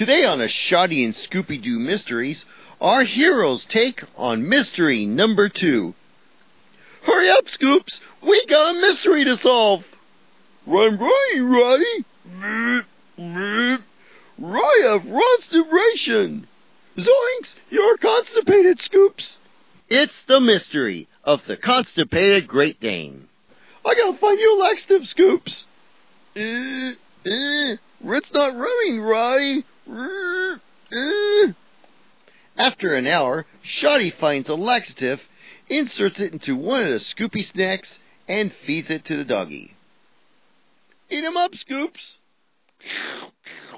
Today on a Shoddy and Scooby-Doo Mysteries, our heroes take on mystery number 2. Hurry up, Scoops! We got a mystery to solve! I'm running, Roddy! I have constipation! Zoinks! You're constipated, Scoops! It's the mystery of the constipated Great Dane. I gotta find you a laxative, Scoops! It's not running, Roddy! After an hour, Shoddy finds a laxative, inserts it into one of the Scoopy snacks, and feeds it to the doggy. Eat him up, Scoops!